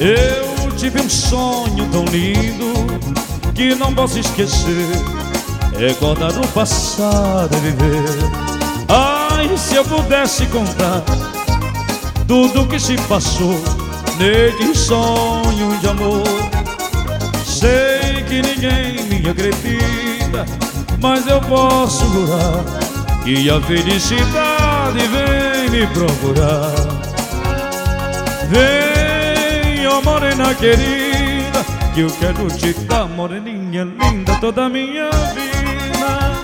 Eu tive um sonho tão lindo que não posso esquecer. Recordar o passado e viver. Ai, se eu pudesse contar tudo que se passou neste sonho de amor. Sei que ninguém me acredita, mas eu posso jurar que a felicidade vem me procurar. Vem, ó morena querida, que eu quero te dar, moreninha linda, toda a minha vida.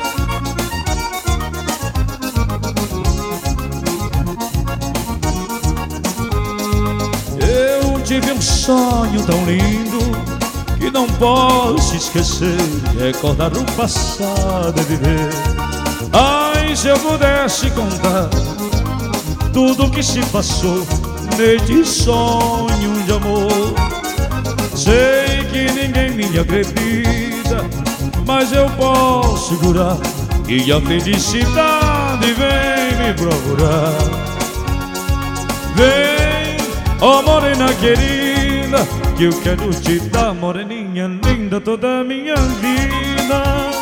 Eu tive um sonho tão lindo que não posso esquecer. Recordar o passado e viver. Ai, se eu pudesse contar tudo que se passou neste sonho de amor. Sei que ninguém me acredita, mas eu posso jurar que a felicidade vem me procurar. Vem, ó morena querida, que eu quero te dar, moreninha linda, toda a minha vida.